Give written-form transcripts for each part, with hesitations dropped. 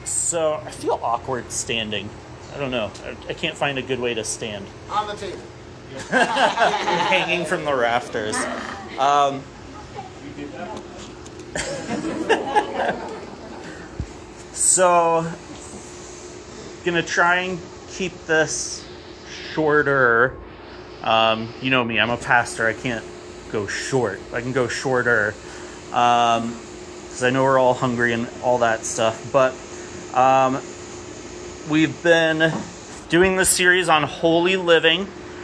So I feel awkward standing. I don't know. I can't find a good way to stand. On the table. Hanging from the rafters. So, gonna try and keep this shorter. You know me, I'm a pastor. I can't go short. I can go shorter. Because I know we're all hungry and all that stuff. But we've been doing this series on holy living,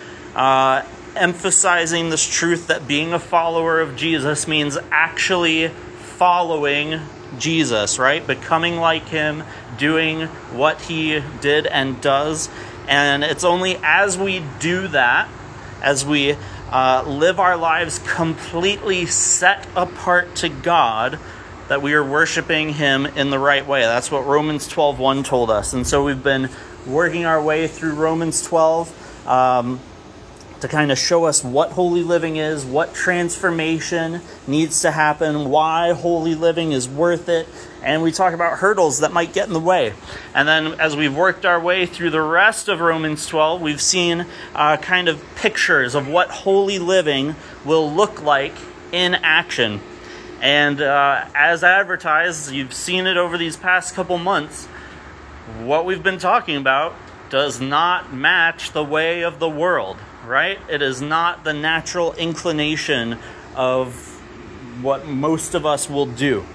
emphasizing this truth that being a follower of Jesus means actually following Jesus, right? Becoming like him, doing what he did and does. And it's only as we do that, as we live our lives completely set apart to God, that we are worshiping him in the right way. That's what Romans 12:1 told us. And so we've been working our way through Romans 12 to kind of show us what holy living is, what transformation needs to happen, why holy living is worth it, and we talk about hurdles that might get in the way. And then as we've worked our way through the rest of Romans 12, we've seen kind of pictures of what holy living will look like in action. And as advertised, you've seen it over these past couple months, what we've been talking about does not match the way of the world, right? It is not the natural inclination of what most of us will do.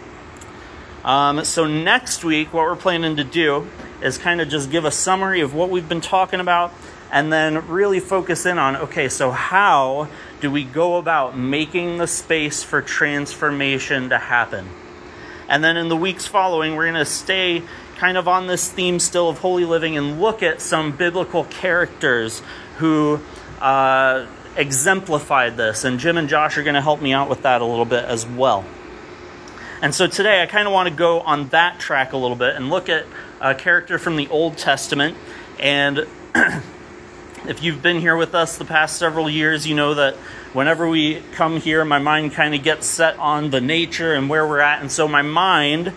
So next week, what we're planning to do is kind of just give a summary of what we've been talking about and then really focus in on, okay, so how do we go about making the space for transformation to happen? And then in the weeks following, we're going to stay kind of on this theme still of holy living and look at some biblical characters who exemplified this. And Jim and Josh are going to help me out with that a little bit as well. And so today I kind of want to go on that track a little bit and look at a character from the Old Testament. And if you've been here with us the past several years, you know that whenever we come here, my mind kind of gets set on the nature and where we're at. And so my mind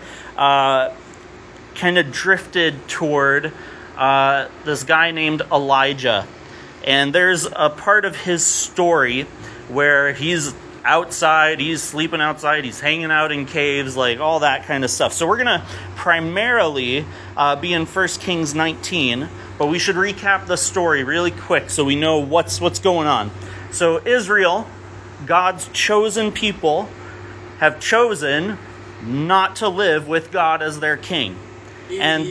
kind of drifted toward this guy named Elijah. And there's a part of his story where he's outside, he's sleeping outside, he's hanging out in caves, like all that kind of stuff. So we're going to primarily be in 1 Kings 19, but we should recap the story really quick so we know what's going on. So Israel, God's chosen people, have chosen not to live with God as their king. And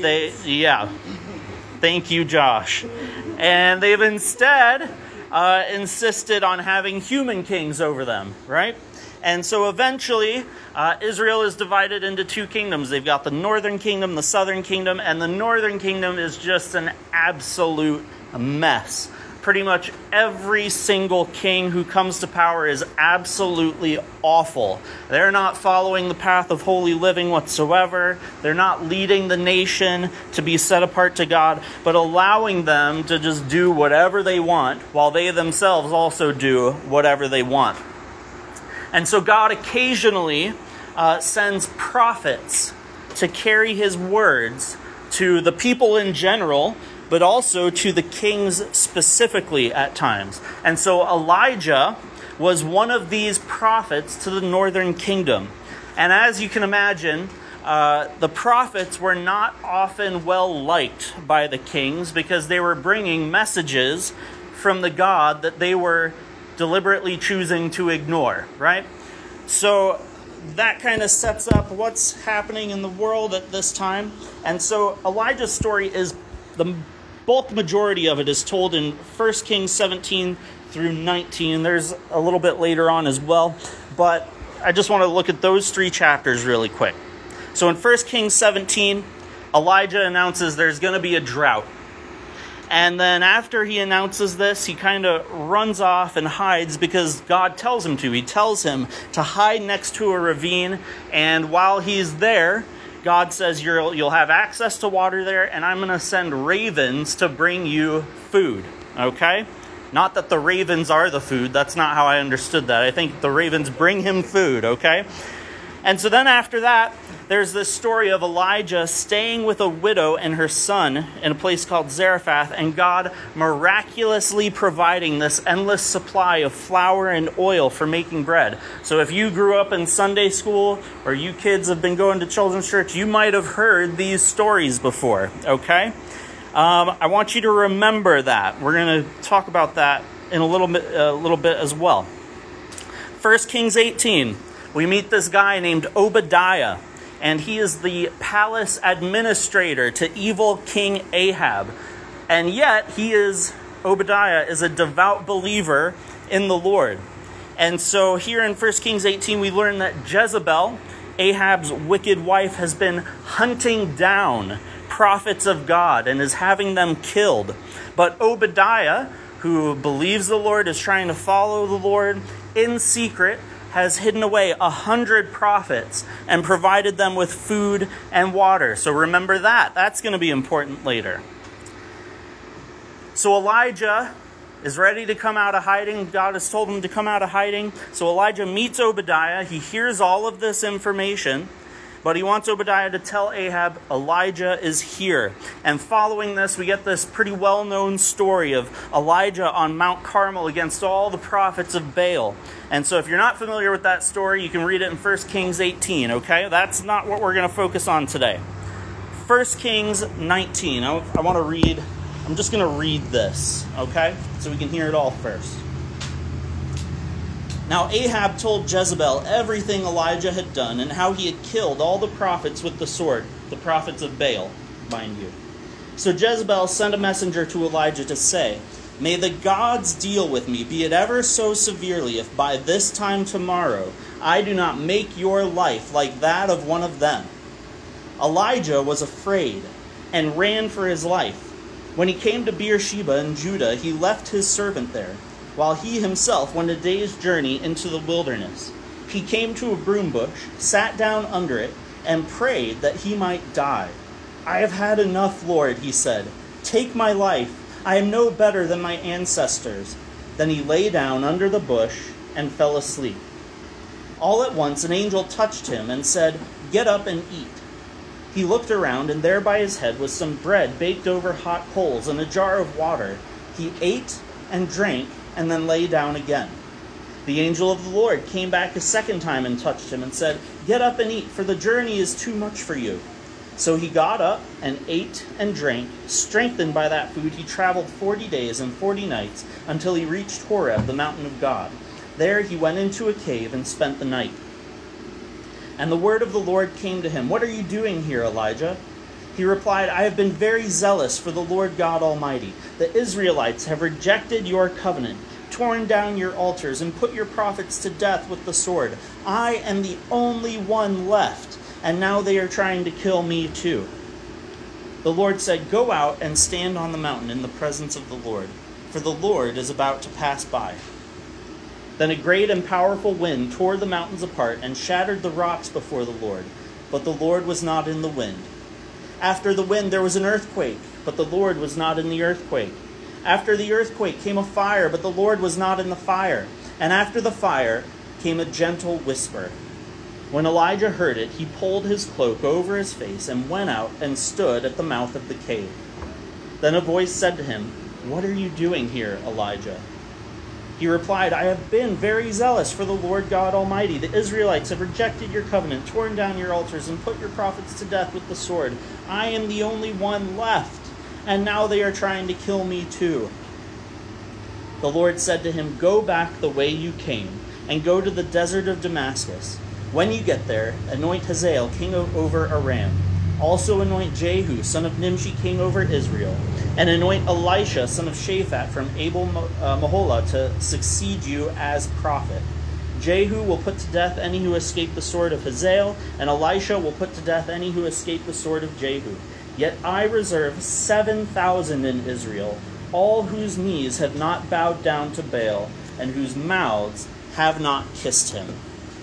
thank you, Josh. And they've instead insisted on having human kings over them, right? And so eventually, Israel is divided into two kingdoms. They've got the northern kingdom, the southern kingdom, and the northern kingdom is just an absolute mess. Pretty much every single king who comes to power is absolutely awful. They're not following the path of holy living whatsoever. They're not leading the nation to be set apart to God, but allowing them to just do whatever they want while they themselves also do whatever they want. And so God occasionally sends prophets to carry his words to the people in general, but also to the kings specifically at times. And so Elijah was one of these prophets to the northern kingdom. And as you can imagine, the prophets were not often well liked by the kings because they were bringing messages from the God that they were deliberately choosing to ignore, right? So that kind of sets up what's happening in the world at this time. And so Elijah's story is the bulk majority of it is told in 1 Kings 17 through 19. There's a little bit later on as well, but I just want to look at those three chapters really quick. So in 1 Kings 17, Elijah announces there's going to be a drought. And then after he announces this, he kind of runs off and hides because God tells him to. He tells him to hide next to a ravine, and while he's there, God says you'll have access to water there, and I'm going to send ravens to bring you food, okay? Not that the ravens are the food. That's not how I understood that. I think the ravens bring him food, okay? And so then after that, there's this story of Elijah staying with a widow and her son in a place called Zarephath, and God miraculously providing this endless supply of flour and oil for making bread. So if you grew up in Sunday school, or you kids have been going to children's church, you might have heard these stories before, okay? I want you to remember that. We're going to talk about that in a little bit as well. 1 Kings 18. We meet this guy named Obadiah, and he is the palace administrator to evil King Ahab. And yet, Obadiah is a devout believer in the Lord. And so here in 1 Kings 18, we learn that Jezebel, Ahab's wicked wife, has been hunting down prophets of God and is having them killed. But Obadiah, who believes the Lord, is trying to follow the Lord in secret, has hidden away 100 prophets and provided them with food and water. So remember that. That's going to be important later. So Elijah is ready to come out of hiding. God has told him to come out of hiding. So Elijah meets Obadiah. He hears all of this information, but he wants Obadiah to tell Ahab, Elijah is here. And following this, we get this pretty well-known story of Elijah on Mount Carmel against all the prophets of Baal. And so if you're not familiar with that story, you can read it in 1 Kings 18, okay? That's not what we're going to focus on today. 1 Kings 19. I want to read, I'm just going to read this, okay? So we can hear it all first. Now Ahab told Jezebel everything Elijah had done and how he had killed all the prophets with the sword, the prophets of Baal, mind you. So Jezebel sent a messenger to Elijah to say, "May the gods deal with me, be it ever so severely, if by this time tomorrow I do not make your life like that of one of them." Elijah was afraid and ran for his life. When he came to Beersheba in Judah, he left his servant there, while he himself went a day's journey into the wilderness. He came to a broom bush, sat down under it, and prayed that he might die. "I have had enough, Lord," he said. "Take my life. I am no better than my ancestors." Then he lay down under the bush and fell asleep. All at once an angel touched him and said, "Get up and eat." He looked around, and there by his head was some bread baked over hot coals and a jar of water. He ate and drank, and then lay down again. The angel of the Lord came back a second time and touched him and said, "Get up and eat, for the journey is too much for you." So he got up and ate and drank. Strengthened by that food, he traveled 40 days and 40 nights until he reached Horeb, the mountain of God. There he went into a cave and spent the night. And the word of the Lord came to him, "What are you doing here, Elijah?" He replied, "I have been very zealous for the Lord God Almighty. The Israelites have rejected your covenant, torn down your altars, and put your prophets to death with the sword. I am the only one left, and now they are trying to kill me too." The Lord said, "Go out and stand on the mountain in the presence of the Lord, for the Lord is about to pass by." Then a great and powerful wind tore the mountains apart and shattered the rocks before the Lord, but the Lord was not in the wind. After the wind there was an earthquake, but the Lord was not in the earthquake. After the earthquake came a fire, but the Lord was not in the fire. And after the fire came a gentle whisper. When Elijah heard it, he pulled his cloak over his face and went out and stood at the mouth of the cave. Then a voice said to him, "What are you doing here, Elijah?" He replied, "I have been very zealous for the Lord God Almighty. The Israelites have rejected your covenant, torn down your altars, and put your prophets to death with the sword. I am the only one left, and now they are trying to kill me too." The Lord said to him, "Go back the way you came, and go to the desert of Damascus. When you get there, anoint Hazael king over Aram. Also anoint Jehu, son of Nimshi, king over Israel. And anoint Elisha, son of Shaphat, from Abel-Meholah, to succeed you as prophet. Jehu will put to death any who escape the sword of Hazael, and Elisha will put to death any who escape the sword of Jehu. Yet I reserve 7,000 in Israel, all whose knees have not bowed down to Baal, and whose mouths have not kissed him."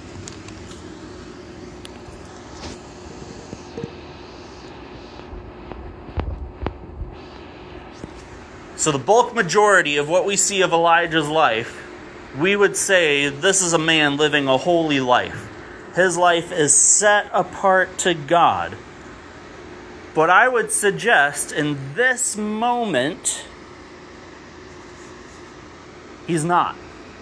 So the bulk majority of what we see of Elijah's life, we would say this is a man living a holy life. His life is set apart to God. But I would suggest in this moment, he's not.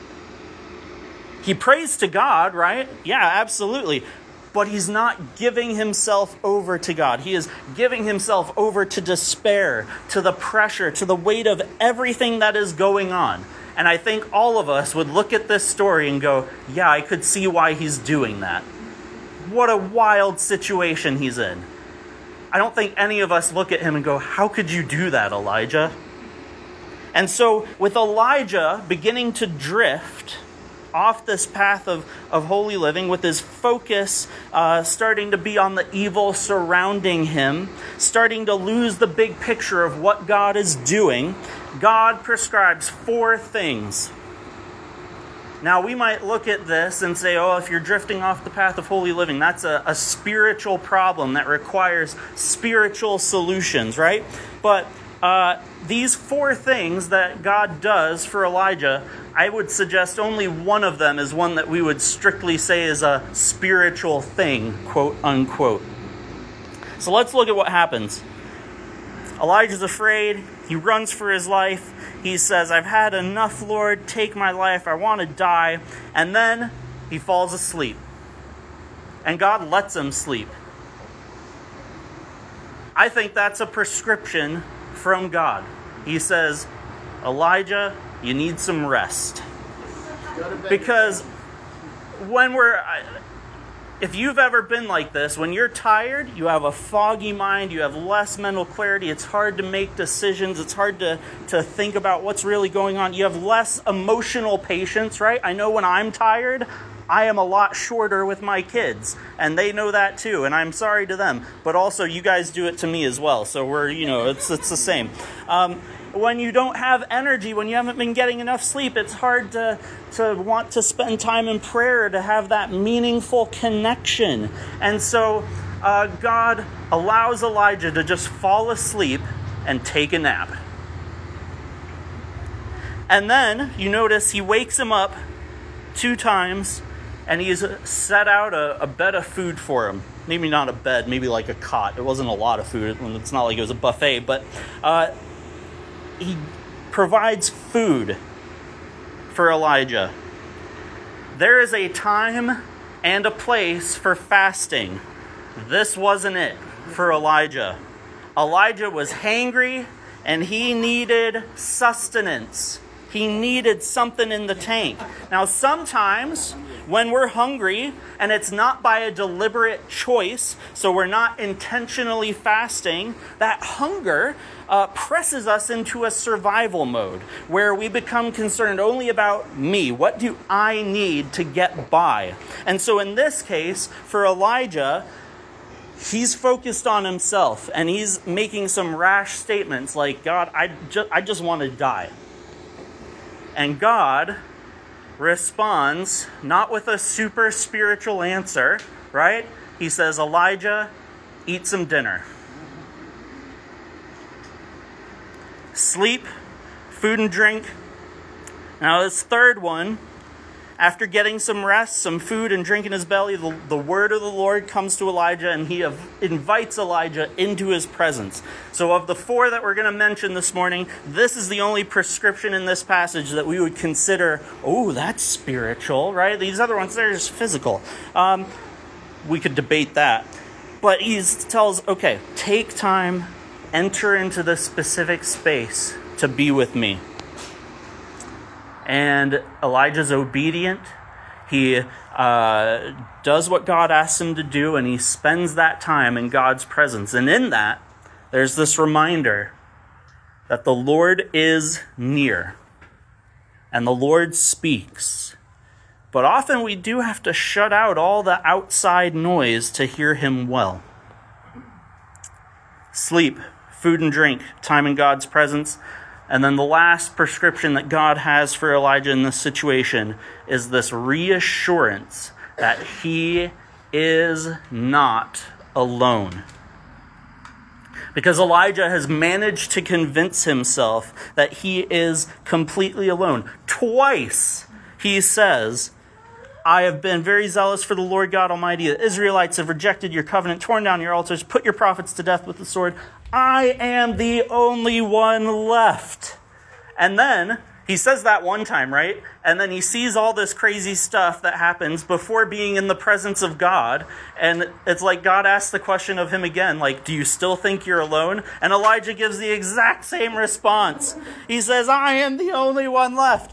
He prays to God, right? Yeah, absolutely. But he's not giving himself over to God. He is giving himself over to despair, to the pressure, to the weight of everything that is going on. And I think all of us would look at this story and go, yeah, I could see why he's doing that. What a wild situation he's in. I don't think any of us look at him and go, how could you do that, Elijah? And so with Elijah beginning to drift off this path of holy living, with his focus starting to be on the evil surrounding him, starting to lose the big picture of what God is doing, God prescribes 4 things. Now, we might look at this and say, oh, if you're drifting off the path of holy living, that's a spiritual problem that requires spiritual solutions, right? But these 4 things that God does for Elijah, I would suggest only one of them is one that we would strictly say is a spiritual thing, quote unquote. So let's look at what happens. Elijah's afraid. He runs for his life. He says, I've had enough, Lord. Take my life. I want to die. And then he falls asleep. And God lets him sleep. I think that's a prescription from God. He says, Elijah, you need some rest. Because if you've ever been like this, when you're tired, you have a foggy mind, you have less mental clarity, it's hard to make decisions, it's hard to think about what's really going on. You have less emotional patience, right? I know when I'm tired, I am a lot shorter with my kids, and they know that too, and I'm sorry to them. But also, you guys do it to me as well, so it's the same. When you don't have energy, when you haven't been getting enough sleep, it's hard to want to spend time in prayer, to have that meaningful connection. And so God allows Elijah to just fall asleep and take a nap. And then you notice he wakes him up 2 times, and he's set out a bed of food for him. Maybe not a bed, maybe like a cot. It wasn't a lot of food. It's not like it was a buffet, but he provides food for Elijah. There is a time and a place for fasting. This wasn't it for Elijah. Elijah was hangry and he needed sustenance. He needed something in the tank. Now, sometimes when we're hungry, and it's not by a deliberate choice, so we're not intentionally fasting, that hunger presses us into a survival mode where we become concerned only about me. What do I need to get by? And so in this case, for Elijah, he's focused on himself, and he's making some rash statements like, God, I just want to die. And God responds not with a super spiritual answer, right? He says, Elijah, eat some dinner. Sleep, food and drink. Now this third one, after getting some rest, some food and drink in his belly, the word of the Lord comes to Elijah, and he invites Elijah into his presence. So of the 4 that we're going to mention this morning, this is the only prescription in this passage that we would consider, oh, that's spiritual, right? These other ones, they're just physical. We could debate that. But he tells, okay, take time, enter into the specific space to be with me. And Elijah's obedient. He does what God asks him to do, and he spends that time in God's presence. And in that, there's this reminder that the Lord is near, and the Lord speaks. But often we do have to shut out all the outside noise to hear him well. Sleep, food and drink, time in God's presence. And then the last prescription that God has for Elijah in this situation is this reassurance that he is not alone. Because Elijah has managed to convince himself that he is completely alone. Twice he says, I have been very zealous for the Lord God Almighty. The Israelites have rejected your covenant, torn down your altars, put your prophets to death with the sword. I am the only one left. And then he says that one time, right? And then he sees all this crazy stuff that happens before being in the presence of God. And it's like God asks the question of him again, like, do you still think you're alone? And Elijah gives the exact same response. He says, I am the only one left.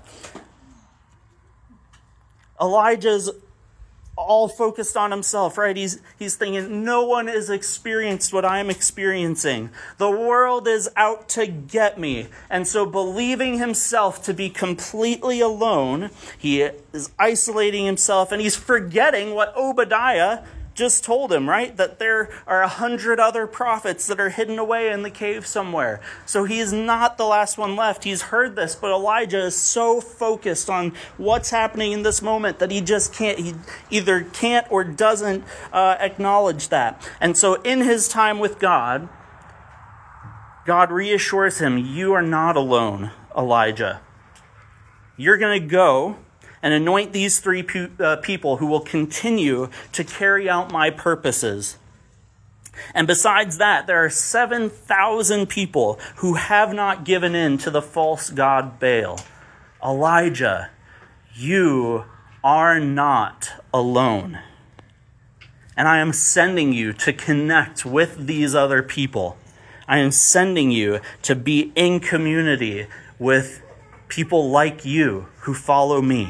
Elijah's all focused on himself, right? He's thinking, no one has experienced what I'm experiencing. The world is out to get me. And so believing himself to be completely alone, he is isolating himself, and he's forgetting what Obadiah just told him, right? That there are 100 other prophets that are hidden away in the cave somewhere. So he's not the last one left. He's heard this, but Elijah is so focused on what's happening in this moment that he just can't, he either can't or doesn't acknowledge that. And so in his time with God, God reassures him, you are not alone, Elijah. You're going to go and anoint these three people who will continue to carry out my purposes. And besides that, there are 7,000 people who have not given in to the false god Baal. Elijah, you are not alone. And I am sending you to connect with these other people. I am sending you to be in community with people like you who follow me.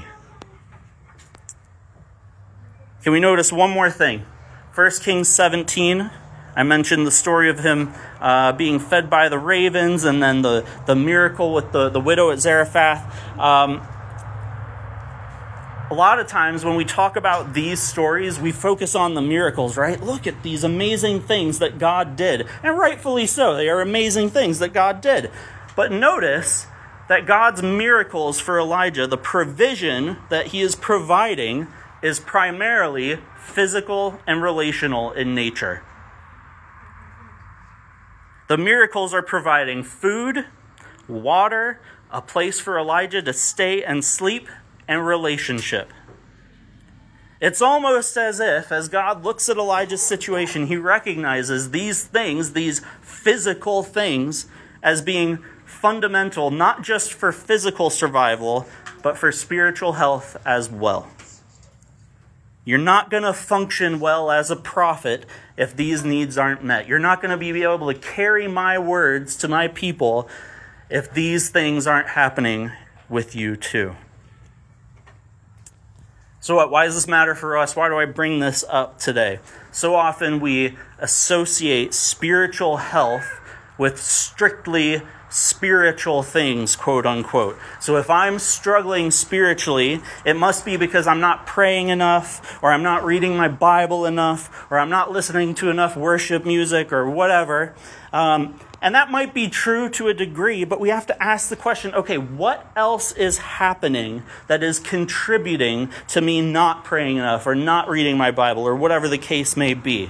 Can we notice one more thing? 1 Kings 17, I mentioned the story of him being fed by the ravens, and then the miracle with the widow at Zarephath. A lot of times when we talk about these stories, we focus on the miracles, right? Look at these amazing things that God did. And rightfully so, they are amazing things that God did. But notice that God's miracles for Elijah, the provision that he is providing, is primarily physical and relational in nature. The miracles are providing food, water, a place for Elijah to stay and sleep, and relationship. It's almost as if, as God looks at Elijah's situation, he recognizes these things, these physical things, as being fundamental, not just for physical survival, but for spiritual health as well. You're not going to function well as a prophet if these needs aren't met. You're not going to be able to carry my words to my people if these things aren't happening with you too. So what? Why does this matter for us? Why do I bring this up today? So often we associate spiritual health with strictly spiritual things, quote unquote. So if I'm struggling spiritually, it must be because I'm not praying enough, or I'm not reading my Bible enough, or I'm not listening to enough worship music, or whatever. And that might be true to a degree, but we have to ask the question, okay, what else is happening that is contributing to me not praying enough, or not reading my Bible, or whatever the case may be?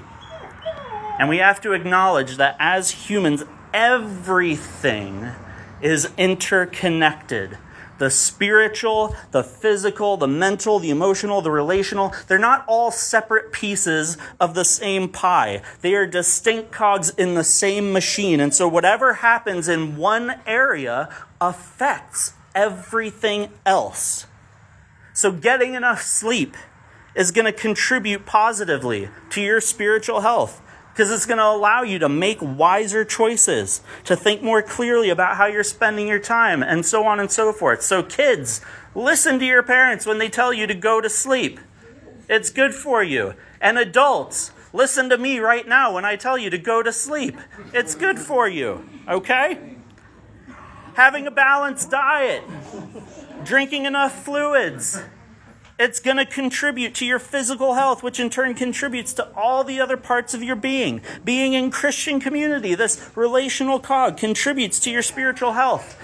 And we have to acknowledge that as humans, everything is interconnected. The spiritual, the physical, the mental, the emotional, the relational, they're not all separate pieces of the same pie. They are distinct cogs in the same machine. And so whatever happens in one area affects everything else. So getting enough sleep is going to contribute positively to your spiritual health, because it's going to allow you to make wiser choices, to think more clearly about how you're spending your time, and so on and so forth. So kids, listen to your parents when they tell you to go to sleep. It's good for you. And adults, listen to me right now when I tell you to go to sleep. It's good for you, okay? Having a balanced diet, drinking enough fluids, it's going to contribute to your physical health, which in turn contributes to all the other parts of your being. Being in Christian community, this relational cog, contributes to your spiritual health.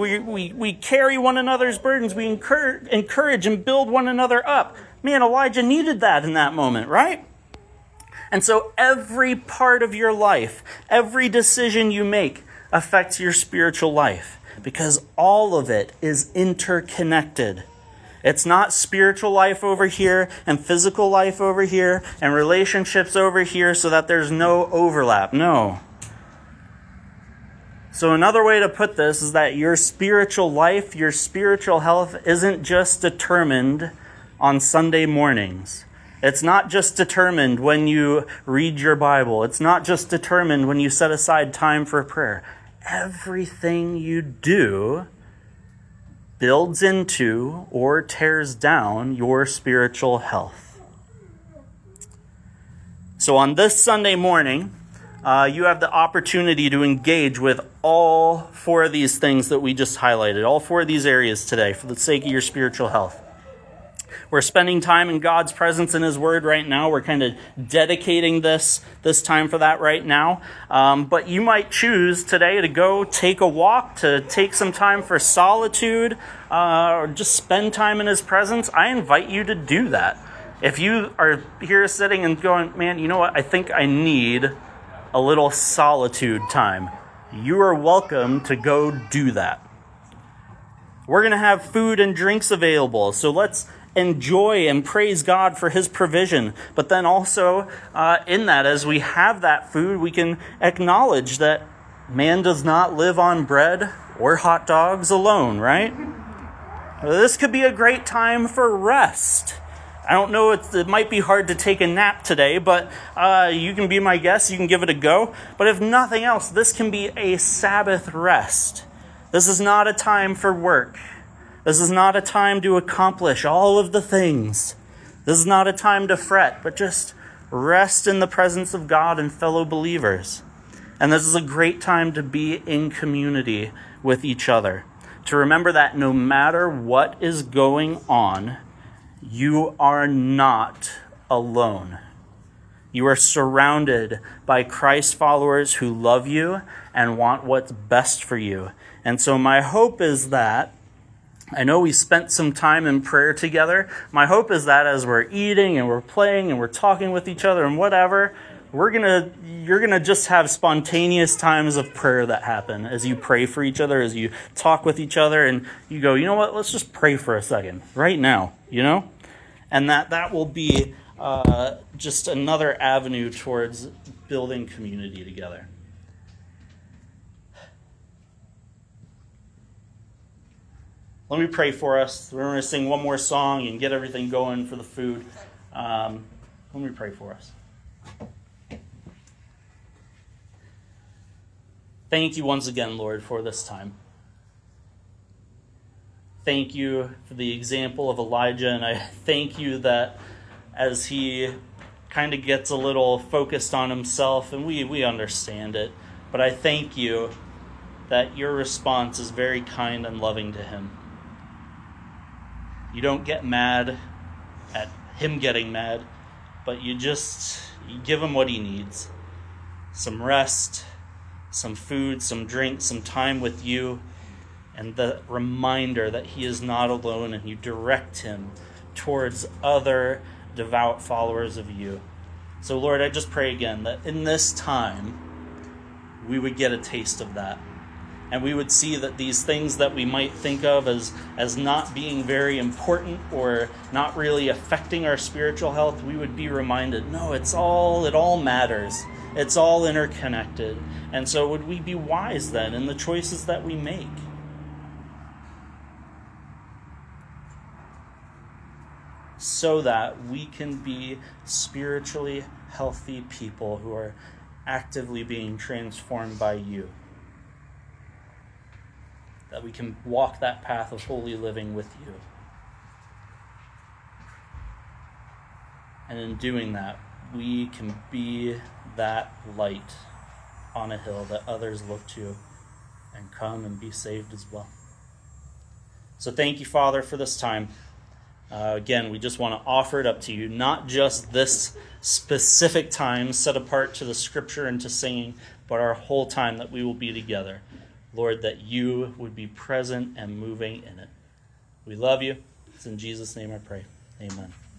We carry one another's burdens. We encourage and build one another up. Man, Elijah needed that in that moment, right? And so every part of your life, every decision you make affects your spiritual life, because all of it is interconnected. It's not spiritual life over here and physical life over here and relationships over here so that there's no overlap. No. So another way to put this is that your spiritual life, your spiritual health isn't just determined on Sunday mornings. It's not just determined when you read your Bible. It's not just determined when you set aside time for prayer. Everything you do builds into or tears down your spiritual health. So on this Sunday morning, you have the opportunity to engage with all four of these things that we just highlighted, all four of these areas today for the sake of your spiritual health. We're spending time in God's presence in His Word right now. We're kind of dedicating this time for that right now. But you might choose today to go take a walk, to take some time for solitude, or just spend time in His presence. I invite you to do that. If you are here sitting and going, man, you know what? I think I need a little solitude time. You are welcome to go do that. We're going to have food and drinks available. So let's enjoy and praise God for His provision. But then also in that, as we have that food, we can acknowledge that man does not live on bread or hot dogs alone, right? This could be a great time for rest. I don't know, it might be hard to take a nap today, but you can be my guest, you can give it a go. But if nothing else, this can be a Sabbath rest. This is not a time for work. This is not a time to accomplish all of the things. This is not a time to fret, but just rest in the presence of God and fellow believers. And this is a great time to be in community with each other. To remember that no matter what is going on, you are not alone. You are surrounded by Christ followers who love you and want what's best for you. And so my hope is that, I know we spent some time in prayer together. My hope is that as we're eating and we're playing and we're talking with each other and whatever, you're gonna just have spontaneous times of prayer that happen as you pray for each other, as you talk with each other, and you go, you know what, let's just pray for a second right now, you know? And that will be just another avenue towards building community together. Let me pray for us. We're going to sing one more song and get everything going for the food. Let me pray for us. Thank you once again, Lord, for this time. Thank you for the example of Elijah, and I thank you that as he kind of gets a little focused on himself, and we understand it, but I thank you that your response is very kind and loving to him. You don't get mad at him getting mad, but you give him what he needs. Some rest, some food, some drink, some time with you, and the reminder that he is not alone, and you direct him towards other devout followers of you. So Lord, I just pray again that in this time, we would get a taste of that. And we would see that these things that we might think of as not being very important or not really affecting our spiritual health, we would be reminded, no, it all matters. It's all interconnected. And so would we be wise then in the choices that we make? So that we can be spiritually healthy people who are actively being transformed by you. That we can walk that path of holy living with you. And in doing that, we can be that light on a hill that others look to and come and be saved as well. So thank you, Father, for this time. Again, we just want to offer it up to you, not just this specific time set apart to the scripture and to singing, but our whole time that we will be together. Lord, that you would be present and moving in it. We love you. It's in Jesus' name I pray. Amen.